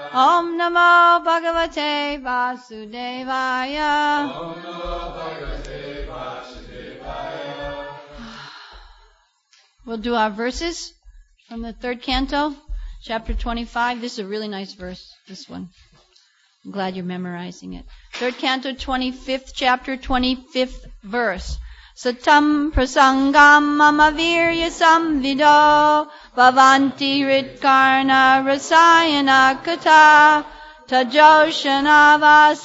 Om Namo Bhagavate Vasudevaya. Om Namo Bhagavate Vasudevaya. We'll do our verses from the third canto, chapter 25. This is a really nice verse, this one. I'm glad you're memorizing it. Third canto, 25th chapter, 25th verse. Satam prasangam mama virya samvido bhavanti ritkarna rasayana kata tajoshana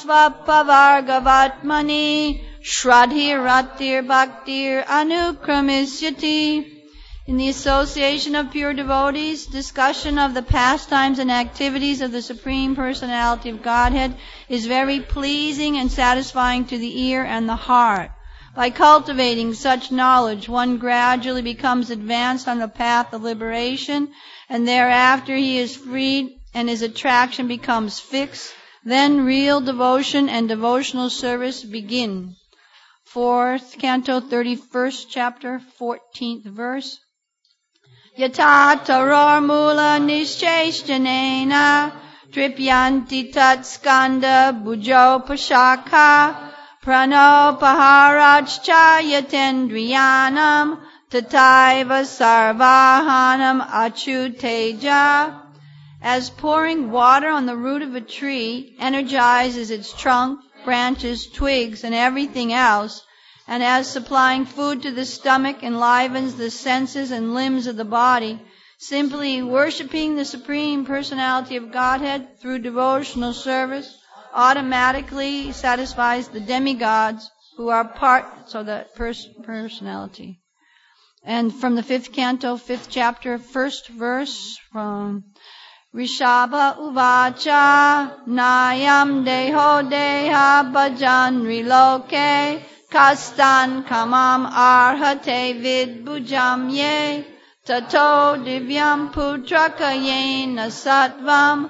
vasvapavargavatmani shradhir ratir bhaktir anukramisyati. In the association of pure devotees, discussion of the pastimes and activities of the Supreme Personality of Godhead is very pleasing and satisfying to the ear and the heart. By cultivating such knowledge, one gradually becomes advanced on the path of liberation, and thereafter he is freed and his attraction becomes fixed. Then real devotion and devotional service begin. Fourth canto, 31st chapter, 14th verse. Yata taror mula nishcheshtanena tripyanti tat skanda bujo pashaka prano paharachcha yatendriyanam tataiva sarvahanam achuteja. As pouring water on the root of a tree energizes its trunk, branches, twigs, and everything else, and as supplying food to the stomach enlivens the senses and limbs of the body, simply worshiping the Supreme Personality of Godhead through devotional service automatically satisfies the demigods who are parts of that personality. And from the 5th canto, 5th chapter, 1st verse from Rishabha Uvacha Nayam Deho Deha Bhajanri Loke Kastan Kamam Arhate Vid Bhujam Ye Tato Divyam Putraka Yena Sattvam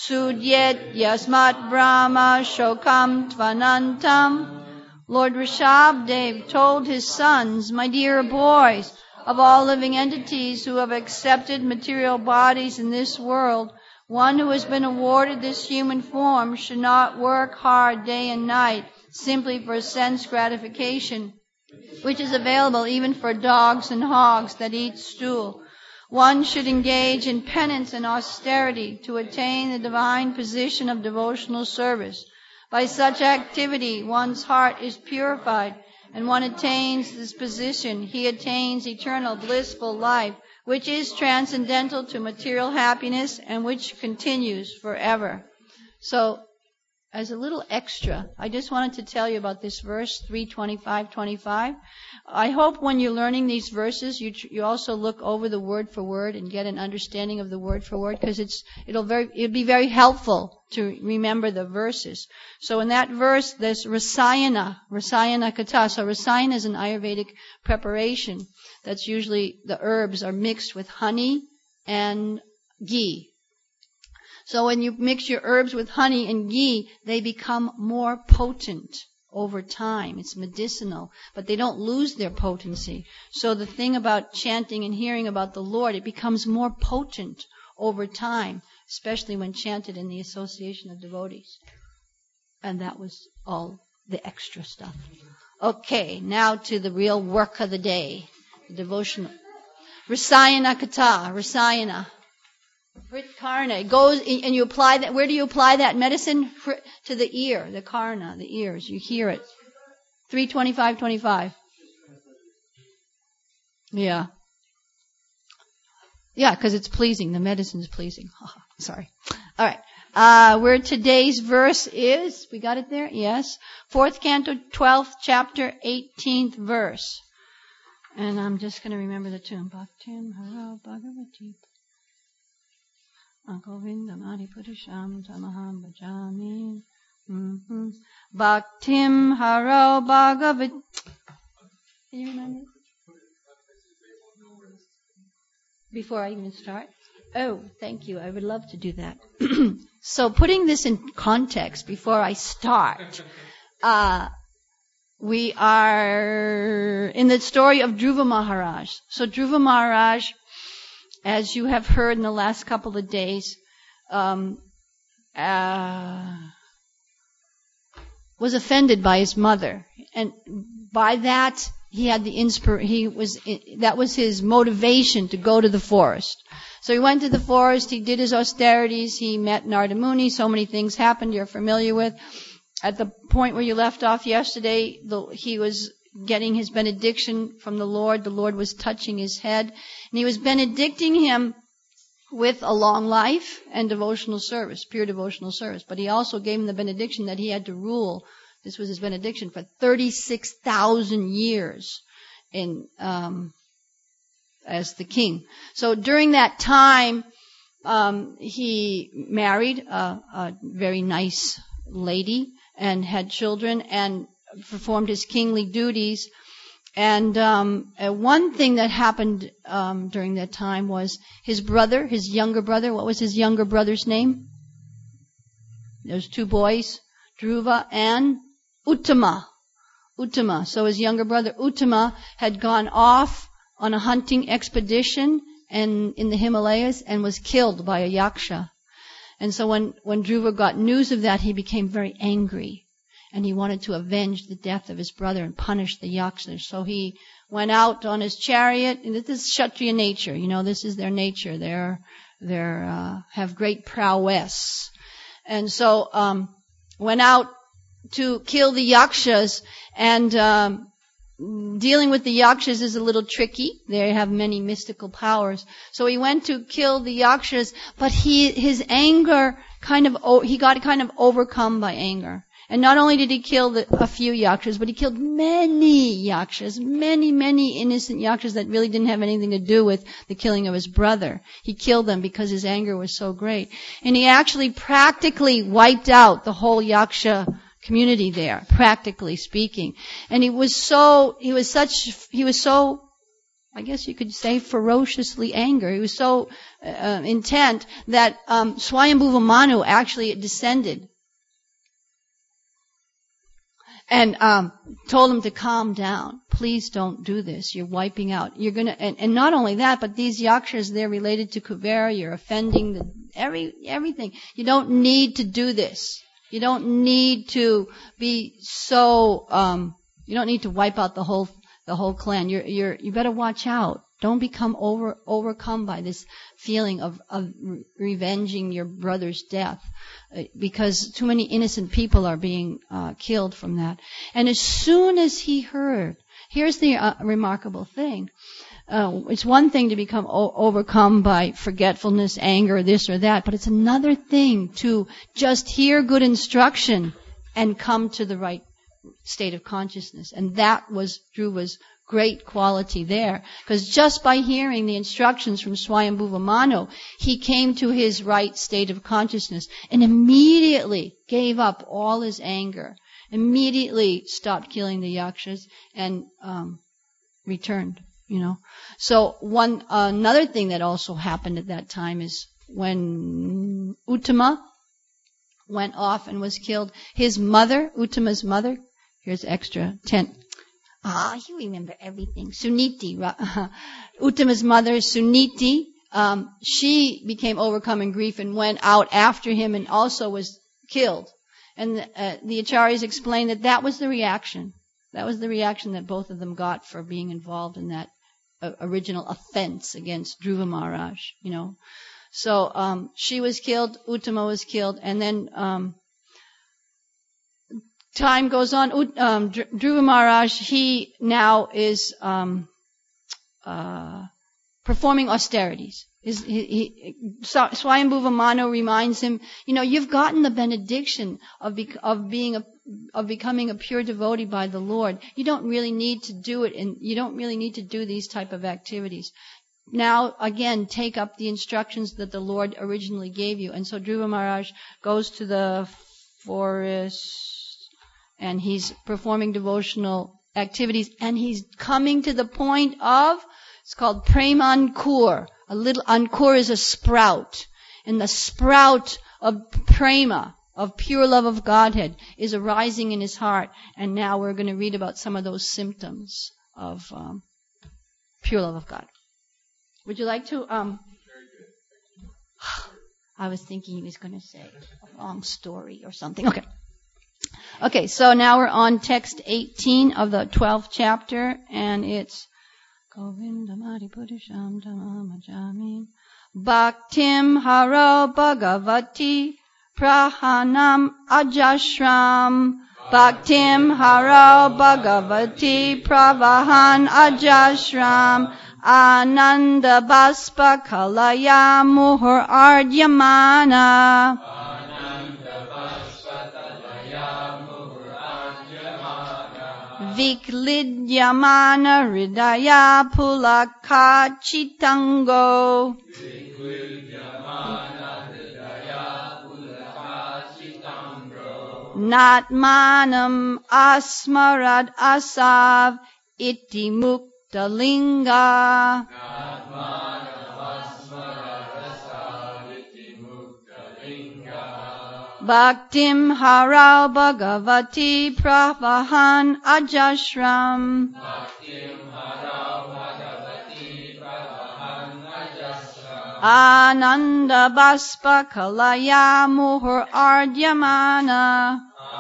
Sudyet Yasmat Brahma Shokam Tvanantam. Lord Rishabdev told his sons, my dear boys, of all living entities who have accepted material bodies in this world, one who has been awarded this human form should not work hard day and night simply for sense gratification, which is available even for dogs and hogs that eat stool. One should engage in penance and austerity to attain the divine position of devotional service. By such activity, one's heart is purified, and one attains this position. He attains eternal blissful life, which is transcendental to material happiness and which continues forever. So, as a little extra, I just wanted to tell you about this verse, 3:25:25. I hope when you're learning these verses, you also look over the word for word and get an understanding of the word for word, because it'll be very helpful to remember the verses. So in that verse, there's rasayana kata. So rasayana is an Ayurvedic preparation. That's usually the herbs are mixed with honey and ghee. So when you mix your herbs with honey and ghee, they become more potent over time. It's medicinal, but they don't lose their potency. So the thing about chanting and hearing about the Lord, it becomes more potent over time, especially when chanted in the association of devotees. And that was all the extra stuff. Okay, now to the real work of the day, the devotional. Rasayana kata, rasayana. Hrit karna. It goes, and you apply that. Where do you apply that medicine? To the ear, the karna, the ears. You hear it. 3:25:25. Yeah. Yeah, because it's pleasing. The medicine is pleasing. Sorry. All right. Where today's verse is, we got it there? Yes. 4th canto, 12th chapter, 18th verse. And I'm just going to remember the tune. Bhaktim haro bhagavati. Govindam adipurisham tamaham bhajami. Bhaktim haro bhagavati. Can you remember? Before I even start? Oh, thank you. I would love to do that. So putting this in context before I start, we are in the story of Dhruva Maharaj. So Dhruva Maharaj, as you have heard in the last couple of days, was offended by his mother, and by that he had that was his motivation to go to the forest. So he went to the forest, he did his austerities, he met Narada Muni, so many things happened you're familiar with. At the point where you left off yesterday, he was getting his benediction from the Lord was touching his head, and he was benedicting him with a long life and devotional service, pure devotional service. But he also gave him the benediction that he had to rule. This was his benediction for 36,000 years as the king. So during that time, he married a very nice lady and had children and performed his kingly duties. And one thing that happened during that time was his younger brother. What was his younger brother's name? There's two boys, Dhruva and Uttama. So his younger brother Uttama had gone off on a hunting expedition and in the Himalayas and was killed by a yaksha. And so when Dhruva got news of that, he became very angry. And he wanted to avenge the death of his brother and punish the yakshas. So he went out on his chariot. And this is Kshatriya nature. This is their nature. They have great prowess. And so went out to kill the yakshas. And dealing with the yakshas is a little tricky. They have many mystical powers. So he went to kill the yakshas, but his anger he got kind of overcome by anger. And not only did he kill a few yakshas, but he killed many yakshas, many innocent yakshas that really didn't have anything to do with the killing of his brother. He killed them because his anger was so great. And he actually practically wiped out the whole yaksha community there, practically speaking. And he was so, I guess you could say, ferociously angry. He was so intent that Swayambhuva Manu actually descended and told him to calm down. Please don't do this. You're wiping out. And not only that, but these yakshas, they're related to Kuvera. You're offending everything. You don't need to do this. You don't need to be so. You don't need to wipe out the whole clan. You better watch out. Don't become overcome by this feeling of revenging your brother's death, because too many innocent people are being killed from that. And as soon as he heard, here's the remarkable thing. It's one thing to become overcome by forgetfulness, anger, this or that, but it's another thing to just hear good instruction and come to the right state of consciousness. And that was Dhruva's great quality there, because just by hearing the instructions from Swayambhuva Manu, he came to his right state of consciousness and immediately gave up all his anger, immediately stopped killing the yakshas and returned. So another thing that also happened at that time is when Uttama went off and was killed, his mother, Uttama's mother, here's extra 10. You remember everything. Suniti, Uttama's mother, Suniti, she became overcome in grief and went out after him and also was killed. And the acharyas explained that was the reaction. That was the reaction that both of them got for being involved in that original offense against Dhruva Maharaj, So she was killed, Uttama was killed, and then time goes on. Dhruva Maharaj, he now is performing austerities. Swayambhuva Manu reminds him, you've gotten the benediction of becoming a pure devotee by the Lord. You don't really need to do it, and you don't really need to do these type of activities. Now, again, take up the instructions that the Lord originally gave you. And so Dhruva Maharaj goes to the forest, and he's performing devotional activities, and he's coming to the point of, it's called Prema Ankur. A little Ankur is a sprout, and the sprout of Prema, of pure love of Godhead, is arising in his heart. And now we're going to read about some of those symptoms of pure love of God. Would you like to? I was thinking he was going to say a long story or something. Okay, so now we're on text 18 of the 12th chapter, and it's Govindamadi Buddhisham Dhammamajami Bhaktim Haro Bhagavati Prahanam Ajashram Bhaktim Haro Bhagavati Pravahan Ajashram Ananda Baspa Kalaya Muhur Ardyamana Viklidyamana Hridaya Pulakachitango Natmanam Asmarad Asav Iti Muktalinga Bhaktim Harau Bhagavati Pravahan Ajashram Ananda Baspa Kalaya Muhur Ardyamana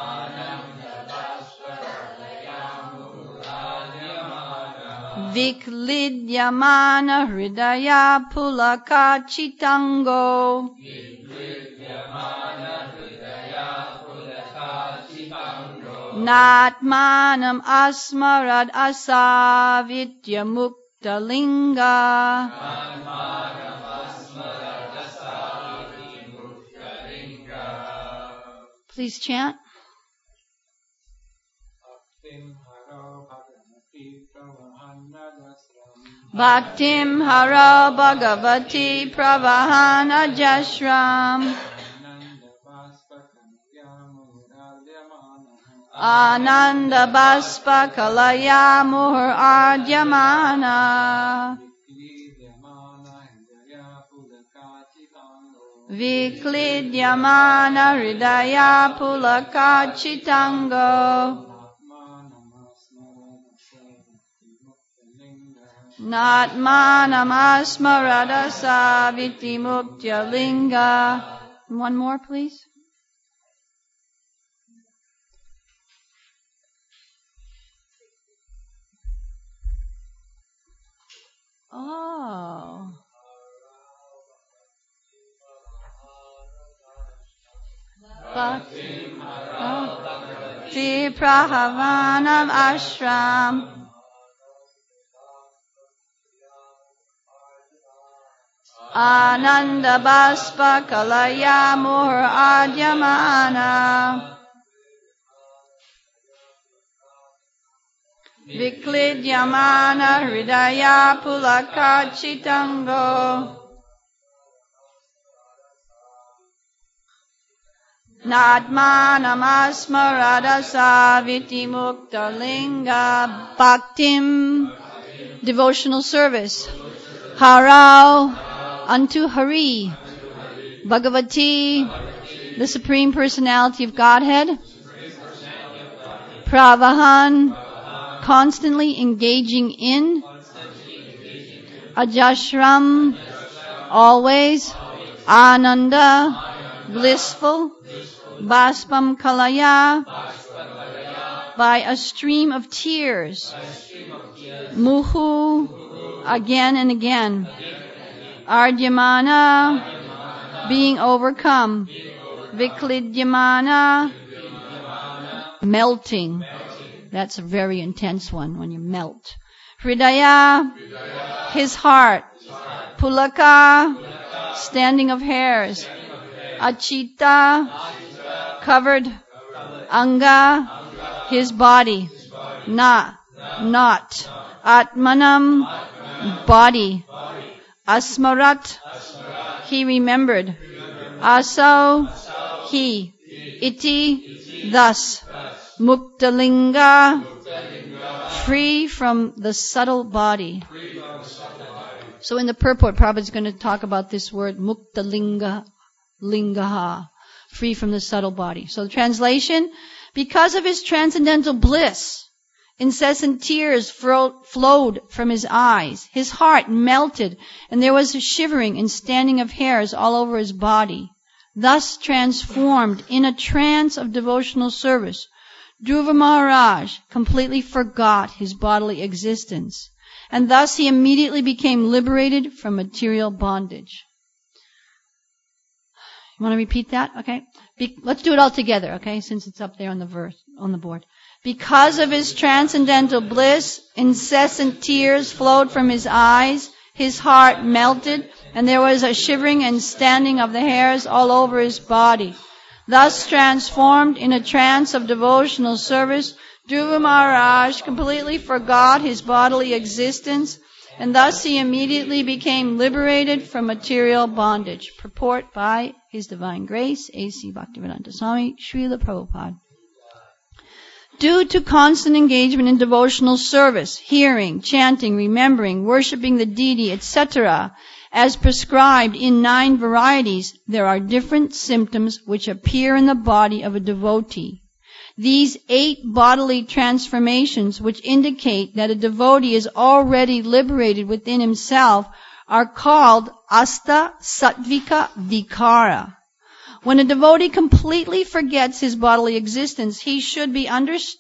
Viklidyamana Hridaya Pulakachitango Natmanam Asmarad Asavitya Muktalinga Please chant. Bhaktim Haro Bhagavati Pravahana Jashram Ananda Baspa Kalaya Muhur Ardyamana Viklidyamana Hridaya Pulakachitango Natmanam Asmaradasa Vitimukya Linga. One more, please. Oh. Bhakti Prahavanam Ashram Ananda Baspa Kalaya Muhur Adyamana Viklidyamana Hridaya Pulakachitango Natmanam Asmaradasa Vitimuktalinga Bhaktim Devotional Service Harau unto Hari Bhagavati the Supreme Personality of Godhead Pravahan constantly engaging in Ajashram always Ananda blissful Baspam Kalaya by a stream of tears Muhu again and again Ardyamana being overcome Viklidyamana melting. That's a very intense one when you melt. Hridaya his heart. Pulaka standing of hairs. Achita covered. Anga his body. Not Atmanam body. Asmarat he remembered. Asau he. Iti thus. Muktalinga free from the subtle body. So in the purport, Prabhupada is going to talk about this word Muktalinga, lingaha, free from the subtle body. So the translation, because of his transcendental bliss Incessant tears flowed from his eyes. His heart melted, and there was a shivering and standing of hairs all over his body. Thus transformed in a trance of devotional service, Dhruva Maharaj completely forgot his bodily existence, and thus he immediately became liberated from material bondage. You want to repeat that? Okay. Let's do it all together, okay, since it's up there on the board. Because of his transcendental bliss, incessant tears flowed from his eyes, his heart melted, and there was a shivering and standing of the hairs all over his body. Thus transformed in a trance of devotional service, Dhruva Maharaj completely forgot his bodily existence, and thus he immediately became liberated from material bondage. Purport by His Divine Grace, A.C. Bhaktivedanta Swami, Srila Prabhupada. Due to constant engagement in devotional service, hearing, chanting, remembering, worshipping the deity, etc., as prescribed in 9 varieties, there are different symptoms which appear in the body of a devotee. These 8 bodily transformations, which indicate that a devotee is already liberated within himself, are called Asta Sattvika Vikara. When a devotee completely forgets his bodily existence, he should be understood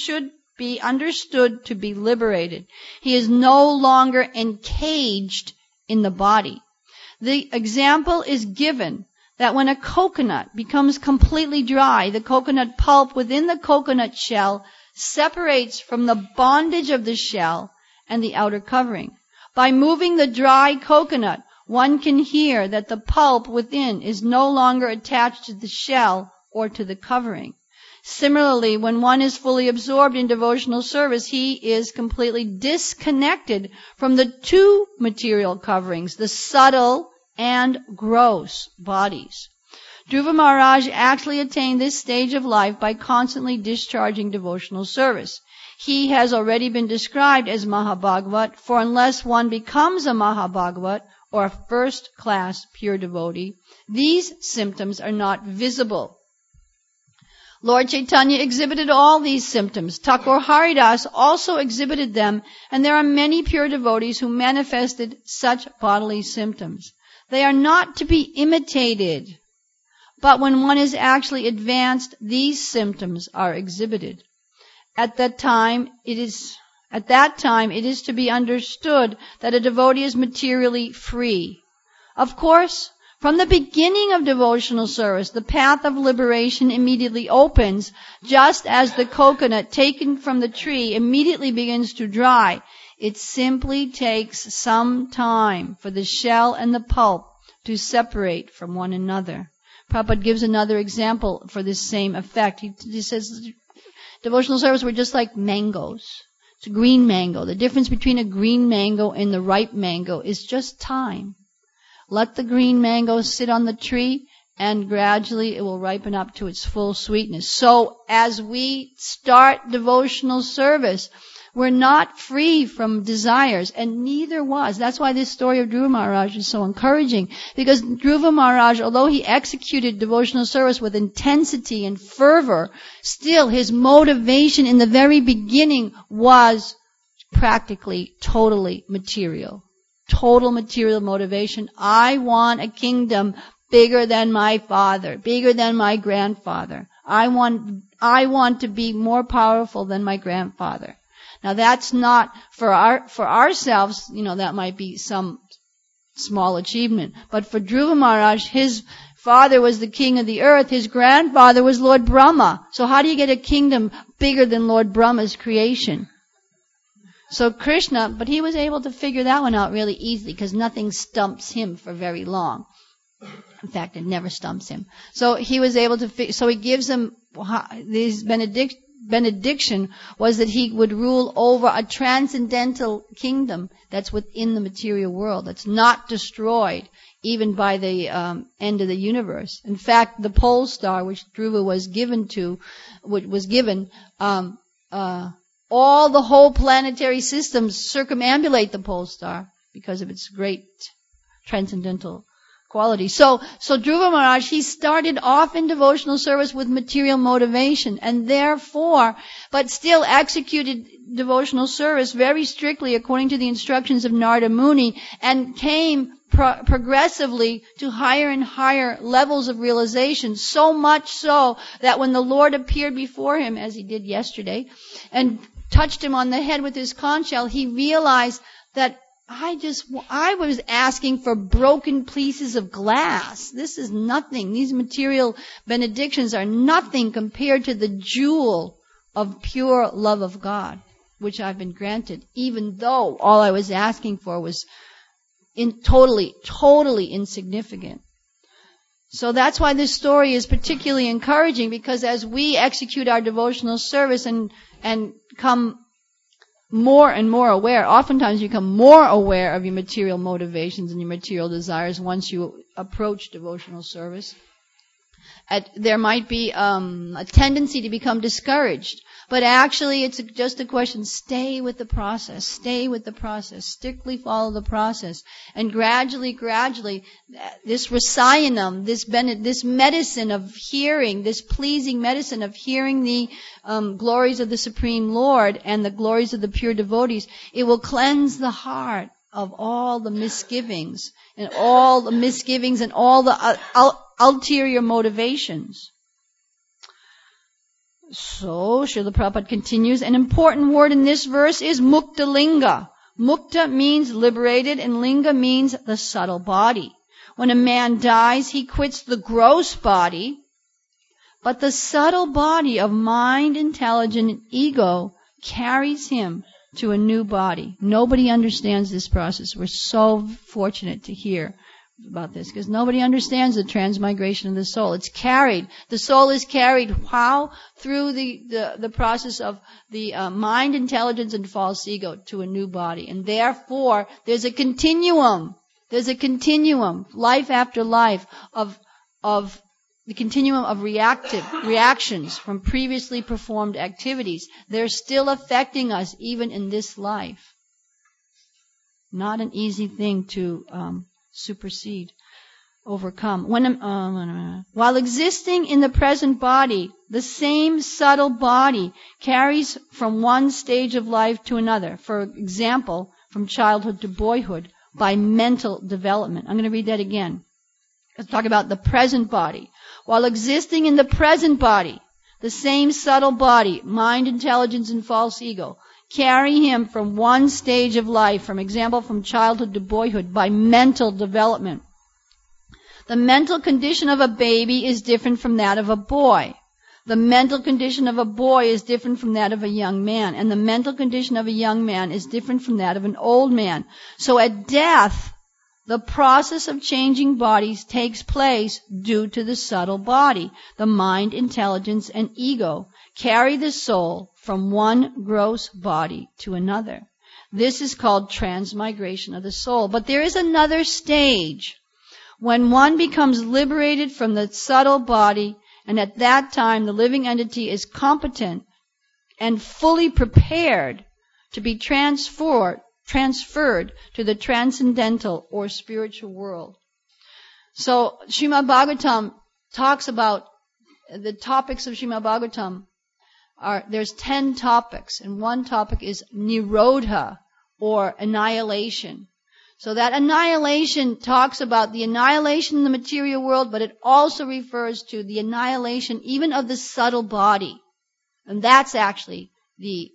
to be liberated. He is no longer encaged in the body. The example is given that when a coconut becomes completely dry, the coconut pulp within the coconut shell separates from the bondage of the shell and the outer covering. By moving the dry coconut, one can hear that the pulp within is no longer attached to the shell or to the covering. Similarly, when one is fully absorbed in devotional service, he is completely disconnected from the 2 material coverings, the subtle and gross bodies. Dhruva Maharaj actually attained this stage of life by constantly discharging devotional service. He has already been described as Mahabhagavat, for unless one becomes a Mahabhagavat, or a first-class pure devotee, these symptoms are not visible. Lord Chaitanya exhibited all these symptoms. Thakur Haridas also exhibited them, and there are many pure devotees who manifested such bodily symptoms. They are not to be imitated, but when one is actually advanced, these symptoms are exhibited. At that time, it is to be understood that a devotee is materially free. Of course, from the beginning of devotional service, the path of liberation immediately opens, just as the coconut taken from the tree immediately begins to dry. It simply takes some time for the shell and the pulp to separate from one another. Prabhupada gives another example for this same effect. He says, devotional service were just like mangoes. It's a green mango. The difference between a green mango and the ripe mango is just time. Let the green mango sit on the tree, and gradually it will ripen up to its full sweetness. So as we start devotional service, we're not free from desires, and neither was. That's why this story of Dhruva Maharaj is so encouraging, because Dhruva Maharaj, although he executed devotional service with intensity and fervor, still his motivation in the very beginning was practically totally material. Total material motivation. I want a kingdom bigger than my father, bigger than my grandfather. I want to be more powerful than my grandfather. Now that's not for ourselves, that might be some small achievement. But for Dhruva Maharaj, his father was the king of the earth, his grandfather was Lord Brahma. So how do you get a kingdom bigger than Lord Brahma's creation? So Krishna, but he was able to figure that one out really easily, because nothing stumps him for very long. In fact, it never stumps him. So he was able to, so he gives him these benediction was that he would rule over a transcendental kingdom that's within the material world, that's not destroyed even by the end of the universe. In fact, the pole star, which Dhruva was given, all the whole planetary systems circumambulate the pole star because of its great transcendental quality. So Dhruva Maharaj, he started off in devotional service with material motivation, and therefore, but still executed devotional service very strictly according to the instructions of Narada Muni, and came progressively to higher and higher levels of realization, so much so that when the Lord appeared before him, as he did yesterday, and touched him on the head with his conch shell, he realized that I was asking for broken pieces of glass. This is nothing. These material benedictions are nothing compared to the jewel of pure love of God, which I've been granted, even though all I was asking for was totally insignificant. So that's why this story is particularly encouraging, because as we execute our devotional service and come more and more aware, oftentimes you become more aware of your material motivations and your material desires once you approach devotional service. There might be a tendency to become discouraged, but actually it's just a question: stay with the process, strictly follow the process, and gradually, this rasayanam, this medicine of hearing, this pleasing medicine of hearing the glories of the Supreme Lord and the glories of the pure devotees, it will cleanse the heart of all the misgivings and all the ulterior motivations. So, Srila Prabhupada continues, an important word in this verse is mukta linga. Mukta means liberated, and linga means the subtle body. When a man dies, he quits the gross body, but the subtle body of mind, intelligence, and ego carries him to a new body. Nobody understands this process. We're so fortunate to hear about this, because nobody understands the transmigration of the soul. The soul is carried how? Through the process of the mind, intelligence, and false ego to a new body. And therefore, there's a continuum, life after life, of the continuum of reactions from previously performed activities. They're still affecting us even in this life. Not an easy thing to overcome. While existing in the present body, the same subtle body carries from one stage of life to another. For example, from childhood to boyhood, by mental development. I'm going to read that again. Let's talk about the present body. While existing in the present body, the same subtle body, mind, intelligence, and false ego, carry him from one stage of life, from example, from childhood to boyhood, by mental development. The mental condition of a baby is different from that of a boy. The mental condition of a boy is different from that of a young man. And the mental condition of a young man is different from that of an old man. So at death, the process of changing bodies takes place due to the subtle body. The mind, intelligence, and ego carry the soul from one gross body to another. This is called transmigration of the soul. But there is another stage when one becomes liberated from the subtle body, and at that time the living entity is competent and fully prepared to be transferred to the transcendental or spiritual world. So Srimad Bhagavatam talks about the topics of Srimad Bhagavatam. There's 10 topics, and one topic is Nirodha, or annihilation. So that annihilation talks about the annihilation in the material world, but it also refers to the annihilation even of the subtle body. And that's actually the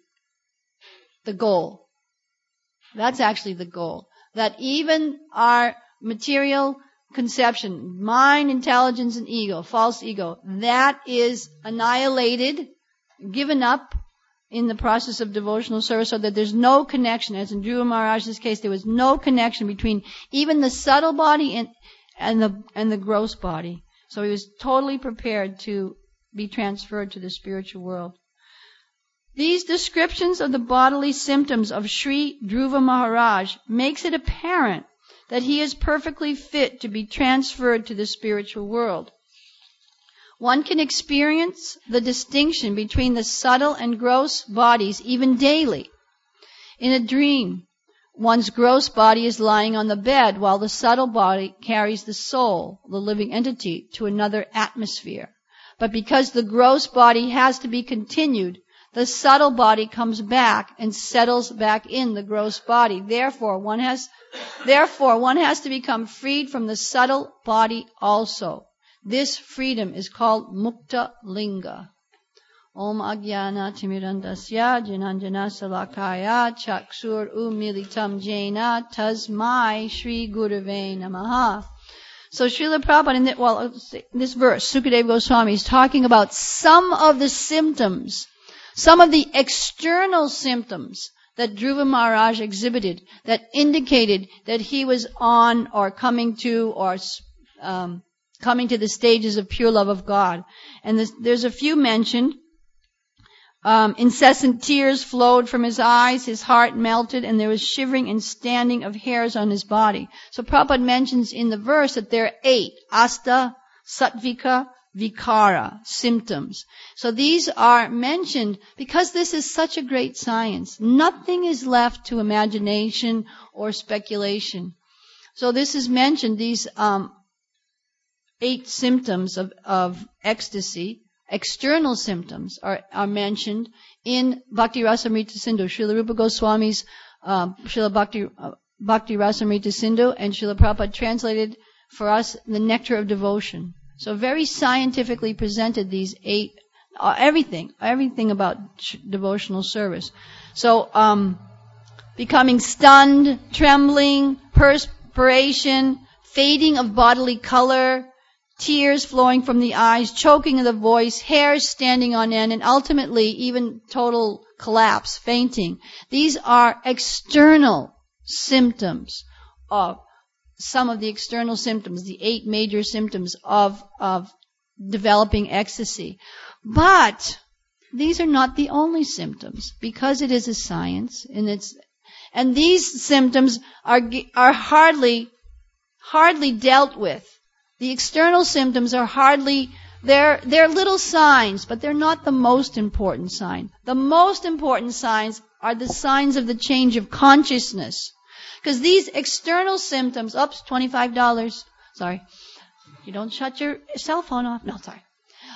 goal. That's actually the goal. That even our material conception, mind, intelligence, and ego, false ego, that is annihilated, given up in the process of devotional service, so that there's no connection. As in Dhruva Maharaj's case, there was no connection between even the subtle body and the gross body. So he was totally prepared to be transferred to the spiritual world. These descriptions of the bodily symptoms of Sri Dhruva Maharaj makes it apparent that he is perfectly fit to be transferred to the spiritual world. One can experience the distinction between the subtle and gross bodies even daily, in a dream, one's gross body is lying on the bed while the subtle body carries the soul, the living entity, to another atmosphere. But because the gross body has to be continued, the subtle body comes back and settles back in the gross body. Therefore, one has to become freed from the subtle body also. This freedom is called Mukta Linga. Om Agyana Timirandasya Jananjana Salakaya Chaksur Umilitam Jena Tasmai Shri Gurave Namaha. So Srila Prabhupada, in this verse, Sukadeva Goswami is talking about some of the symptoms, some of the external symptoms that Dhruva Maharaj exhibited that indicated that he was on or coming to the stages of pure love of God. And there's a few mentioned. Incessant tears flowed from his eyes, his heart melted, and there was shivering and standing of hairs on his body. So Prabhupada mentions in the verse that there are 8 asta, sattvika, vikara symptoms. So these are mentioned because this is such a great science. Nothing is left to imagination or speculation. So this is mentioned, these 8 symptoms of ecstasy. External symptoms are mentioned in Bhakti Rasamrita Sindhu. Srila Rupa Goswami's Srila Bhakti Rasamrita Sindhu and Srila Prabhupada translated for us the Nectar of Devotion. So very scientifically presented these 8, everything about devotional service. So becoming stunned, trembling, perspiration, fading of bodily color, tears flowing from the eyes, choking of the voice, hairs standing on end, and ultimately even total collapse, fainting. These are external symptoms of some of the external symptoms, the 8 major symptoms of developing ecstasy. But these are not the only symptoms, because it is a science, and these symptoms are hardly dealt with. The external symptoms are they're little signs, but they're not the most important sign. The most important signs are the signs of the change of consciousness. Because these external symptoms, $25. Sorry. You don't shut your cell phone off. No, sorry.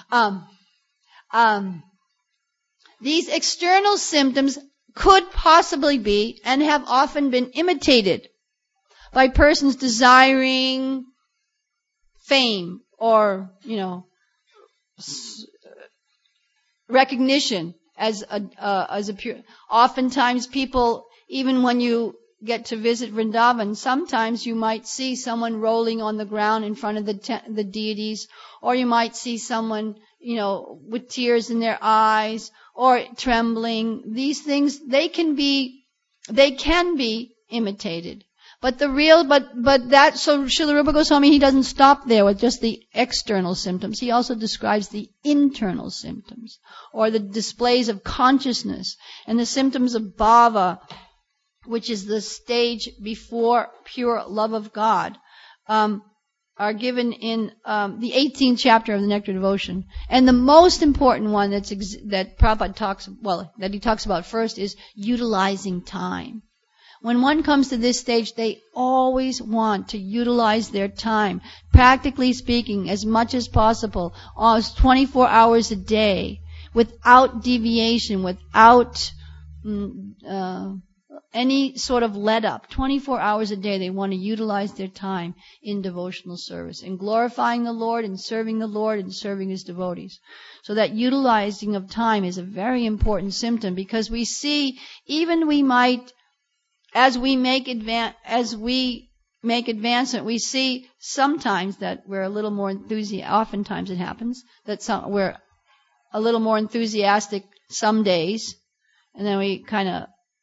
These external symptoms could possibly be and have often been imitated by persons desiring fame or, recognition as a pure. Oftentimes people, even when you get to visit Vrindavan, sometimes you might see someone rolling on the ground in front of the deities, or you might see someone, with tears in their eyes or trembling. These things, they can be imitated. So Srila Rupa Goswami, he doesn't stop there with just the external symptoms. He also describes the internal symptoms, or the displays of consciousness, and the symptoms of bhava, which is the stage before pure love of God, are given in the 18th chapter of the Nectar of Devotion. And the most important one that Prabhupada talks about first is utilizing time. When one comes to this stage, they always want to utilize their time, practically speaking, as much as possible, 24 hours a day, without deviation, without any sort of let up. 24 hours a day, they want to utilize their time in devotional service, in glorifying the Lord, and serving the Lord, and serving His devotees. So that utilizing of time is a very important symptom, because we see, as we make advancement, we see sometimes that we're a little more enthusiastic. Oftentimes it happens that we're a little more enthusiastic some days, and then we kind of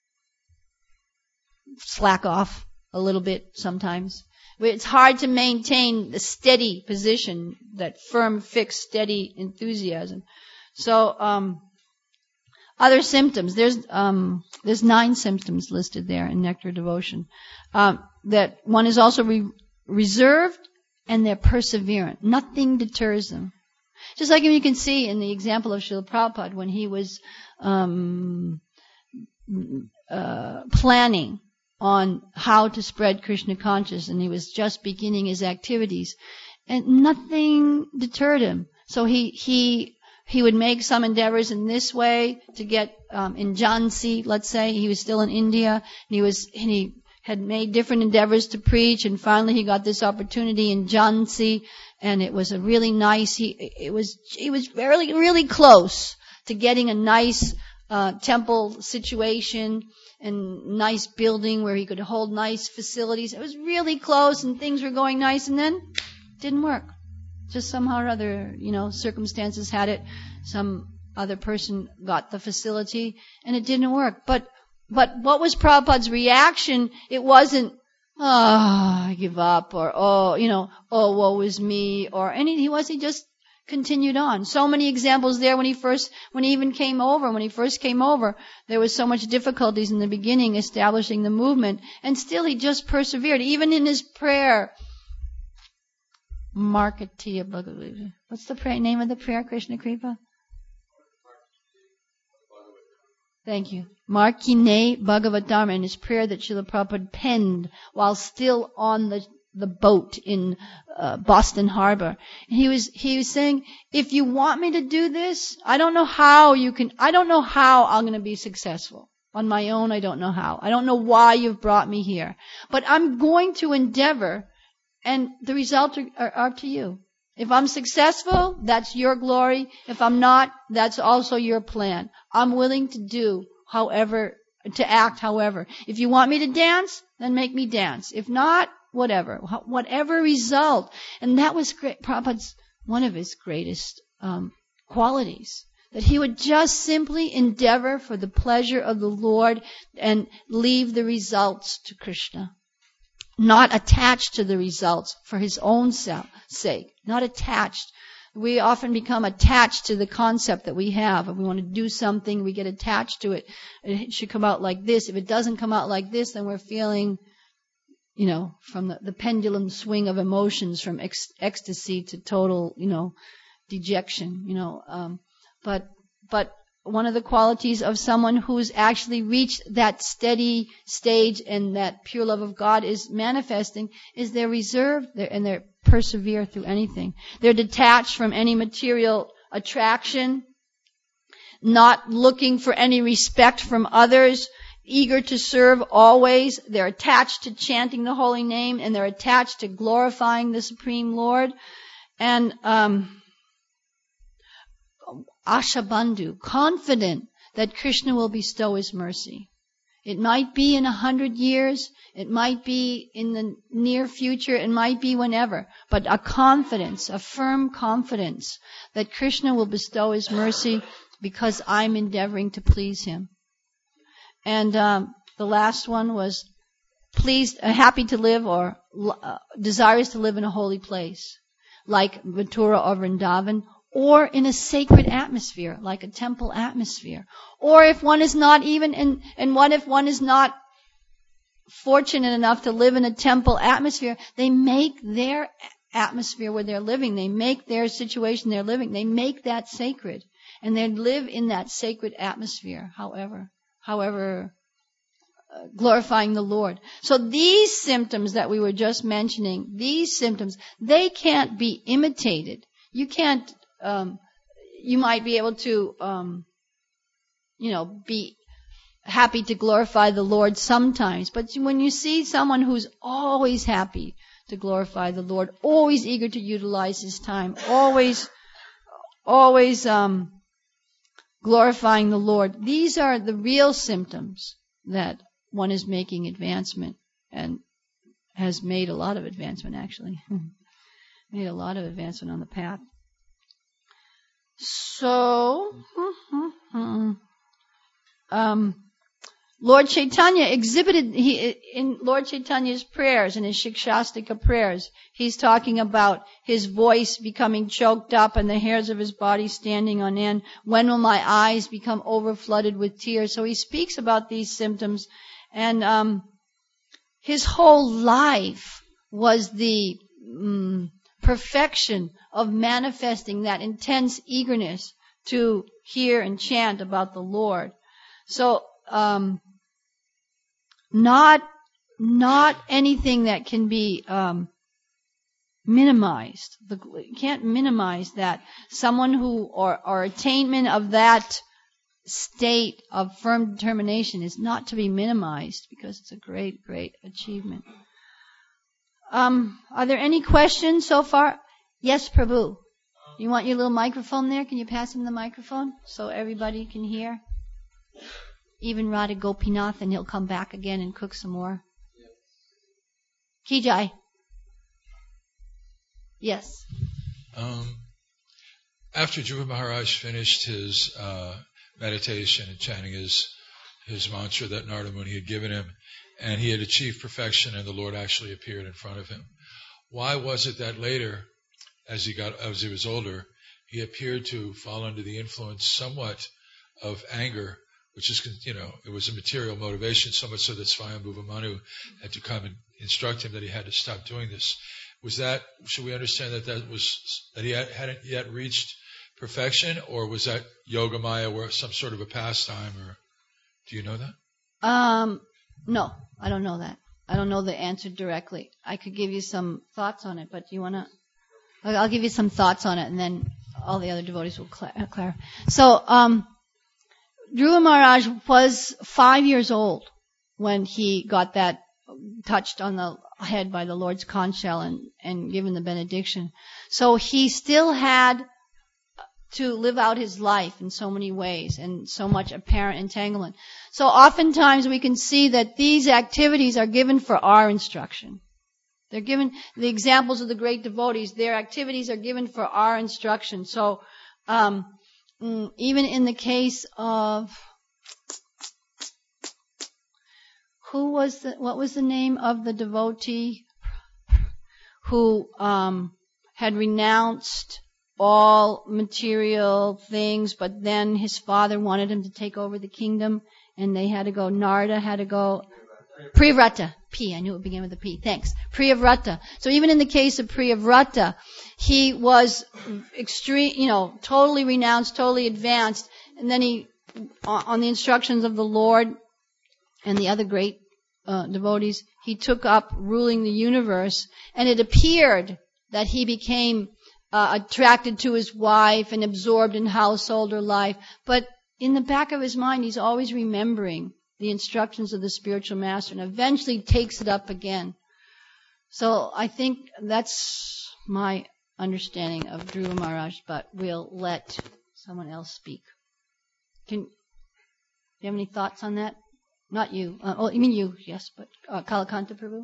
slack off a little bit sometimes. It's hard to maintain the steady position, that firm, fixed, steady enthusiasm. So, other symptoms. There's 9 symptoms listed there in Nectar Devotion. That one is also reserved, and they're perseverant. Nothing deters them. Just like you can see in the example of Srila Prabhupada when he was planning on how to spread Krishna consciousness, and he was just beginning his activities, and nothing deterred him. So he would make some endeavors in this way to get in Jhansi, let's say. He was still in India, and he had made different endeavors to preach, and finally he got this opportunity in Jhansi, and it was a really nice. He was really close to getting a nice temple situation and nice building where he could hold nice facilities. It was really close, and things were going nice, and then it didn't work. Just somehow or other, circumstances had it. Some other person got the facility, and it didn't work. But what was Prabhupada's reaction? It wasn't, I give up, or woe is me, or anything. He just continued on. So many examples there when he first came over, there was so much difficulties in the beginning establishing the movement, and still he just persevered, even in his prayer. Markatiya Bhagavad. What's the name of the prayer, Krishna Kripa? Thank you. Markine Bhagavatam, in his prayer that Srila Prabhupada penned while still on the boat in Boston Harbor. He was saying, if you want me to do this, I don't know how I'm going to be successful. On my own, I don't know how. I don't know why you've brought me here. But I'm going to endeavor, and the results are up to you. If I'm successful, that's your glory. If I'm not, that's also your plan. I'm willing to act however. If you want me to dance, then make me dance. If not, whatever result. And that was Prabhupada's, one of his greatest qualities. That he would just simply endeavor for the pleasure of the Lord and leave the results to Krishna. Not attached to the results for his own sake. Not attached. We often become attached to the concept that we have. If we want to do something, we get attached to it. It should come out like this. If it doesn't come out like this, then we're feeling, from the pendulum swing of emotions, from ecstasy to total, dejection, But one of the qualities of someone who's actually reached that steady stage and that pure love of God is manifesting is they're reserved and they persevere through anything. They're detached from any material attraction, not looking for any respect from others, eager to serve always. They're attached to chanting the holy name, and they're attached to glorifying the Supreme Lord. And Ashabandhu, confident that Krishna will bestow his mercy. It might be in 100 years, it might be in the near future, it might be whenever, but a firm confidence that Krishna will bestow his mercy because I'm endeavoring to please him. And the last one was happy to live or desirous to live in a holy place, like Mathura or Vrindavan, or in a sacred atmosphere, like a temple atmosphere. Or if one is not if one is not fortunate enough to live in a temple atmosphere, they make their atmosphere where they're living, they make their situation they're living, they make that sacred. And they live in that sacred atmosphere, however glorifying the Lord. So these symptoms that we were just mentioning, they can't be imitated. You can't, you might be able to, be happy to glorify the Lord sometimes. But when you see someone who's always happy to glorify the Lord, always eager to utilize his time, always glorifying the Lord, these are the real symptoms that one is making advancement, and has made a lot of advancement, actually. Made a lot of advancement on the path. So, Lord Chaitanya exhibited, in Lord Chaitanya's prayers, in his Shikshastika prayers, he's talking about his voice becoming choked up and the hairs of his body standing on end. When will my eyes become overflooded with tears? So he speaks about these symptoms, and his whole life was the perfection of manifesting that intense eagerness to hear and chant about the Lord. So, not not anything that can be minimized. You can't minimize that. Someone who, or attainment of that state of firm determination is not to be minimized because it's a great, great achievement. Are there any questions so far? Yes, Prabhu. You want your little microphone there? Can you pass him the microphone so everybody can hear? Even Radha Gopinath, and he'll come back again and cook some more. Kijai. Yes. After Dhruva Maharaj finished his meditation and chanting his mantra that Narada Muni had given him, and he had achieved perfection, and the Lord actually appeared in front of him, why was it that later, as he was older, he appeared to fall under the influence somewhat of anger, which is, it was a material motivation, so much so that Swayambhuva Manu had to come and instruct him that he had to stop doing this. Was that, should we understand that he hadn't yet reached perfection, or was that Yogamaya where some sort of a pastime, or do you know that? No, I don't know that. I don't know the answer directly. I could give you some thoughts on it, but do you want to? I'll give you some thoughts on it, and then all the other devotees will clarify. So, Dhruva Maharaj was 5 years old when he got that touched on the head by the Lord's conch shell and given the benediction. So he still had to live out his life in so many ways and so much apparent entanglement. So oftentimes we can see that these activities are given for our instruction. They're given, the examples of the great devotees, their activities are given for our instruction. So, even in the case of, what was the name of the devotee who, had renounced all material things, but then his father wanted him to take over the kingdom, and they had to go, Narada had to go, Priyavrata. I knew it began with a P. Thanks. Priyavrata. So even in the case of Priyavrata, he was totally renounced, totally advanced, and then he, on the instructions of the Lord and the other great devotees, he took up ruling the universe, and it appeared that he became attracted to his wife and absorbed in householder life, but in the back of his mind, he's always remembering the instructions of the spiritual master, and eventually takes it up again. So I think that's my understanding of Dhruva Maharaj, but we'll let someone else speak. Do you have any thoughts on that? Not you. You mean you, yes, but Kalakanta Prabhu?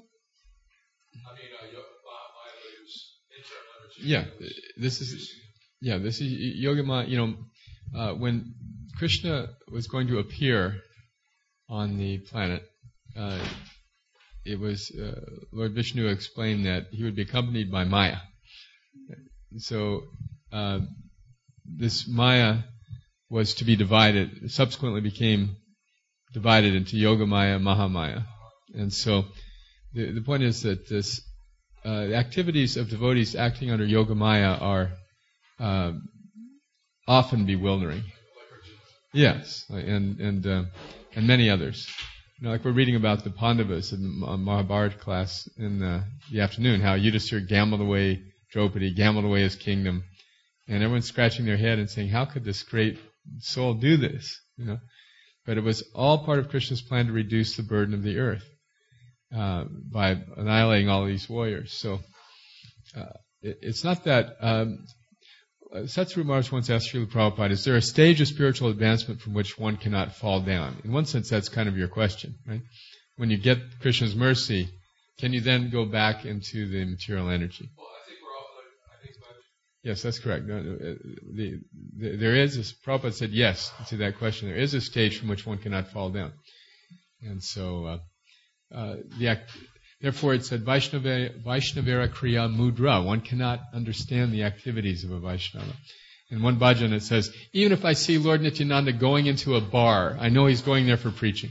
This is Yogamaya. When Krishna was going to appear on the planet, it was Lord Vishnu explained that he would be accompanied by Maya. So this Maya was to be divided, subsequently became divided into Yogamaya, Mahamaya. And so the point is that the activities of devotees acting under Yogamaya are often bewildering. Yes, and many others. Like we're reading about the Pandavas in the Mahabharata class in the afternoon, how Yudhisthira gambled away Draupadi, gambled away his kingdom, and everyone's scratching their head and saying, how could this great soul do this? But it was all part of Krishna's plan to reduce the burden of the earth by annihilating all these warriors. So it's not that... Satsuru Maharaj once asked Srila Prabhupada, is there a stage of spiritual advancement from which one cannot fall down? In one sense, that's kind of your question, right? When you get Krishna's mercy, can you then go back into the material energy? Well, I think we're all... Yes, that's correct. There is, as Prabhupada said yes to that question, there is a stage from which one cannot fall down. And so, therefore it said, Vaishnavera Kriya Mudra. One cannot understand the activities of a Vaishnava. In one bhajan it says, even if I see Lord Nityananda going into a bar, I know he's going there for preaching.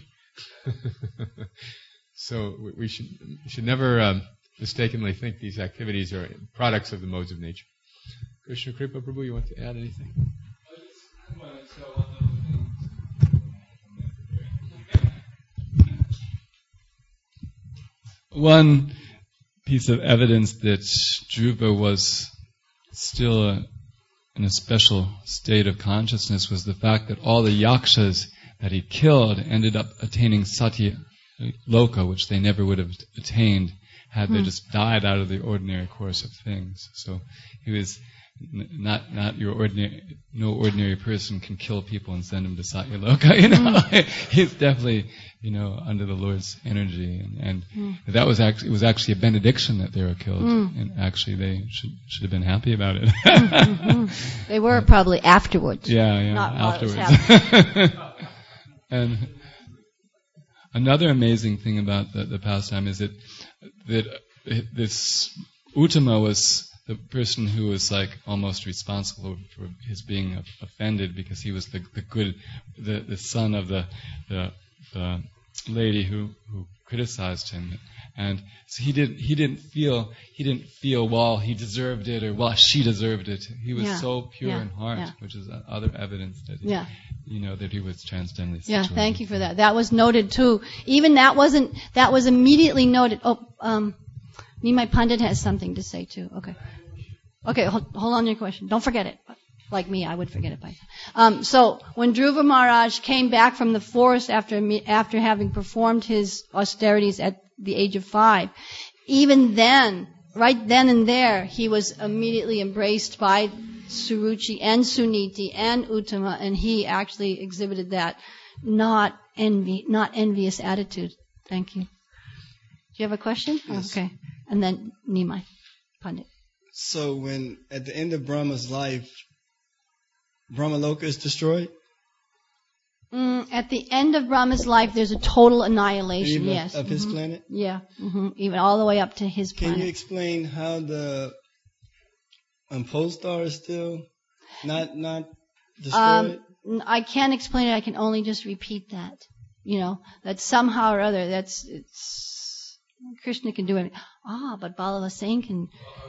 So we should never mistakenly think these activities are products of the modes of nature. Krishna Kripa Prabhu, you want to add anything? One piece of evidence that Dhruva was still in a special state of consciousness was the fact that all the yakshas that he killed ended up attaining Satya Loka, which they never would have attained had they just died out of the ordinary course of things. So he was not your ordinary. No ordinary person can kill people and send them to Satya Loka. He's definitely under the Lord's energy, and that was actually a benediction that they were killed, and actually they should have been happy about it. They were probably afterwards. Yeah, not afterwards. And another amazing thing about the pastime is that this Uttama was the person who was like almost responsible for his being offended, because he was the son of the lady who criticized him, and so he didn't feel well he deserved it or well she deserved it. He was so pure in heart, which is other evidence that that he was transcendently situated. Yeah, thank you for that. That was noted too. Even that was immediately noted. Nimai Pandit has something to say too. Okay, hold on to your question. Don't forget it. Like me, I would forget it by now. So when Dhruva Maharaj came back from the forest after having performed his austerities at the age of 5, even then, right then and there, he was immediately embraced by Suruchi and Suniti and Uttama, and he actually exhibited that not envious attitude. Thank you. Do you have a question? Yes. Okay. And then Nimai Pandit. So when at the end of Brahma's life, Brahmaloka is destroyed? At the end of Brahma's life, there's a total annihilation, Even yes. of his planet? Yeah, even all the way up to his planet. Can you explain how the pole star is still not destroyed? I can't explain it. I can only just repeat that. That somehow or other, Krishna can do it. But Balava Singh can.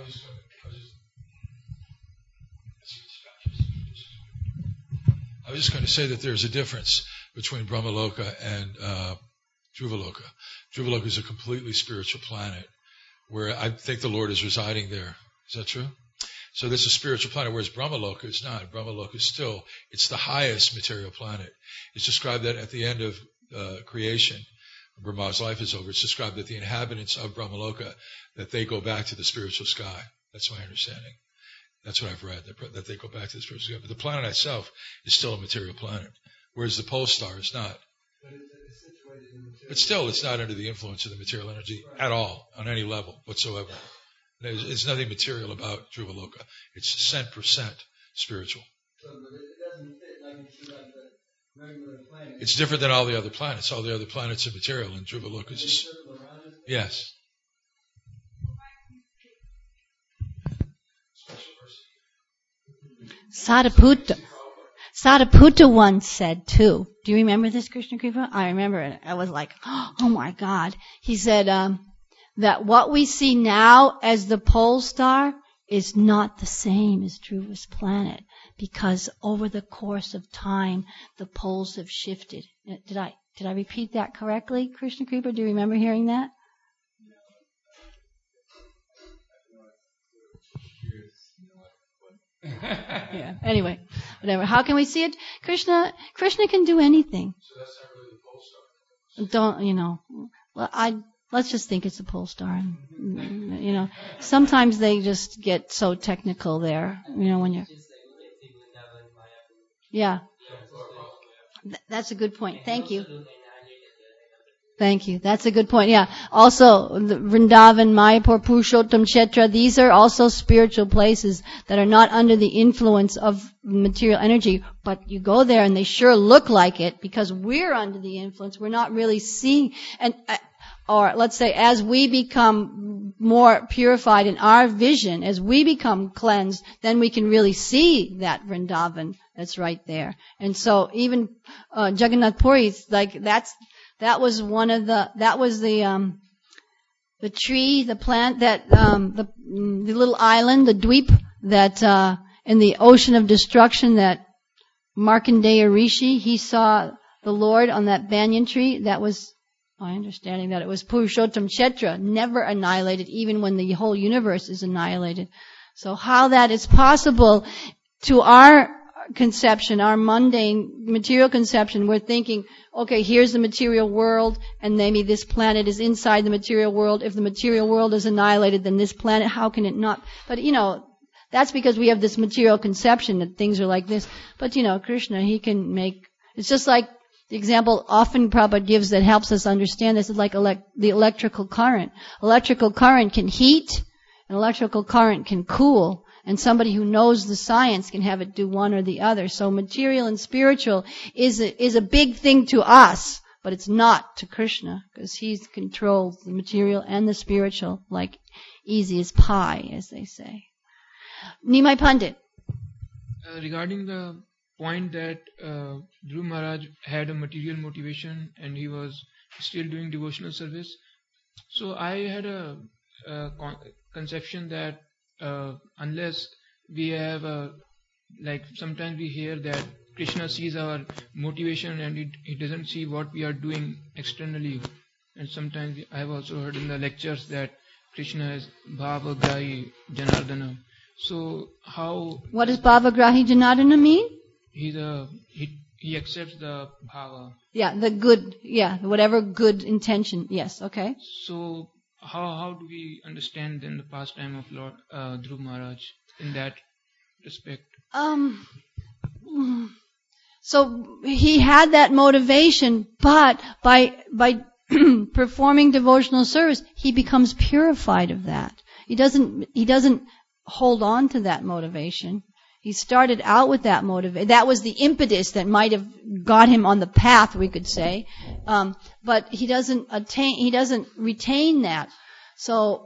I was just going to say that there's a difference between Brahmaloka and Dhruvaloka. Dhruvaloka is a completely spiritual planet where I think the Lord is residing there. Is that true? So this is a spiritual planet, whereas Brahmaloka is not. Brahmaloka is still, it's the highest material planet. It's described that at the end of creation, Brahma's life is over, it's described that the inhabitants of Brahmaloka, that they go back to the spiritual sky. That's my understanding. That's what I've read, that they go back to the spiritual sky. But the planet itself is still a material planet, whereas the pole star is not. But still, it's not under the influence of the material energy at all, on any level whatsoever. There's nothing material about Dhruvaloka. It's 100% spiritual. So but it doesn't fit like the regular planet. It's different than all the other planets. All the other planets are material, and Dhruvaloka is just... Yes. Sariputta once said too. Do you remember this, Krishna Kripa? I remember it. I was like, oh my God. He said that what we see now as the pole star is not the same as Dhruva's planet, because over the course of time the poles have shifted. Did I repeat that correctly, Krishna Kripa? Do you remember hearing that? Yeah. Anyway, whatever. How can we see it? Krishna can do anything. So that's not really the pole star. Let's just think it's a pole star. Sometimes they just get so technical there. When you're. Yeah. That's a good point. Thank you. Thank you. That's a good point. Yeah. Also, the Vrindavan, Mayapur, Purushottam, Kshetra, these are also spiritual places that are not under the influence of material energy, but you go there and they sure look like it because we're under the influence. We're not really seeing, or let's say as we become more purified in our vision, as we become cleansed, then we can really see that Vrindavan that's right there. And so even Jagannath Puri, like that was the tree, the plant that, the little island, the dweep that, in the ocean of destruction that Markandeya Rishi, he saw the Lord on that banyan tree. That was my understanding that it was Purushottam Kshetra, never annihilated, even when the whole universe is annihilated. So how that is possible to our conception, our mundane material conception, we're thinking, okay, here's the material world, and maybe this planet is inside the material world. If the material world is annihilated, then this planet, how can it not? But, that's because we have this material conception that things are like this. But, Krishna, he can make, it's just like the example often Prabhupada gives that helps us understand this is like the electrical current. Electrical current can heat, and electrical current can cool. And somebody who knows the science can have it do one or the other. So material and spiritual is a big thing to us, but it's not to Krishna, because he controls the material and the spiritual like easy as pie, as they say. Nimai Pandit. Regarding the point that Dhruv Maharaj had a material motivation and he was still doing devotional service, so I had a conception that unless we have sometimes we hear that Krishna sees our motivation and he doesn't see what we are doing externally, and sometimes I have also heard in the lectures that Krishna is Bhavagrahi Janardana. So what does Bhavagrahi Janardana mean? He accepts the bhava. Yeah, the good, whatever good intention. Yes, okay. So how do we understand then the pastime of Lord Dhruv Maharaj in that respect? So he had that motivation, but by performing devotional service, he becomes purified of that. He doesn't hold on to that motivation. He started out with that motivation. That was the impetus that might have got him on the path, we could say. But he doesn't retain that. So,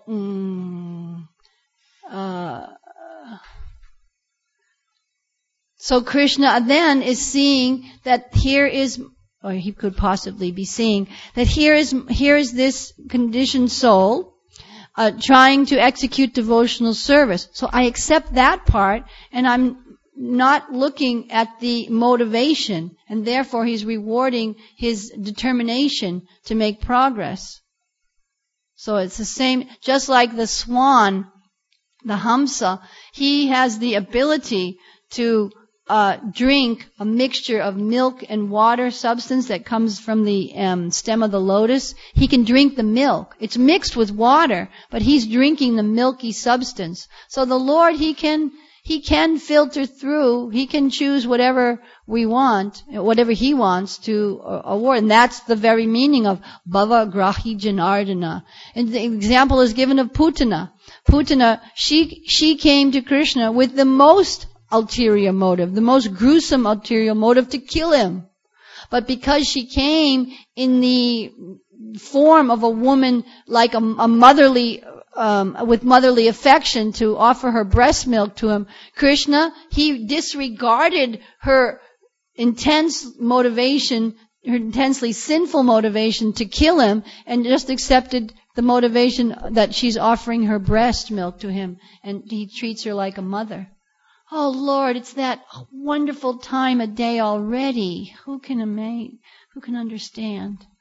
so Krishna then is seeing that here is, or he could possibly be seeing that here is this conditioned soul, trying to execute devotional service. So I accept that part, and I'm not looking at the motivation, and therefore he's rewarding his determination to make progress. So it's the same, just like the swan, the Hamsa, he has the ability to drink a mixture of milk and water substance that comes from the stem of the lotus. He can drink the milk. It's mixed with water, but he's drinking the milky substance. So the Lord, he can filter through. He can choose whatever we want, whatever he wants to award. And that's the very meaning of Bhavagrahi Janardana. And the example is given of Putana. Putana, she came to Krishna with the most ulterior motive, the most gruesome ulterior motive to kill him. But because she came in the form of a woman like a motherly, with motherly affection to offer her breast milk to him, Krishna, he disregarded her intense motivation, her intensely sinful motivation to kill him, and just accepted the motivation that she's offering her breast milk to him, and he treats her like a mother. Oh Lord, it's that wonderful time of day already. Who can understand?